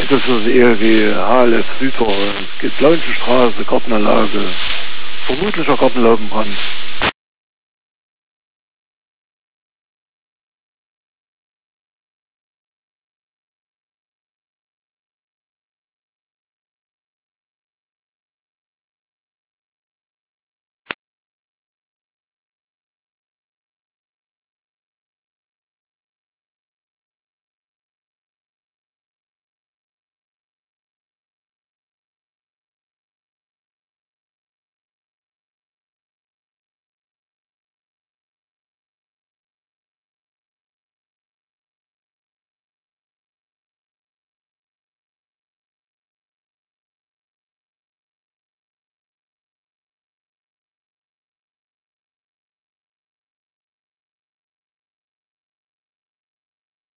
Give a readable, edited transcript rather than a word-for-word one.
Das ist eher wie HLF Südtor. Es gibt Leunchestraße, Gartenanlage, vermutlicher Gartenlaubenbrand.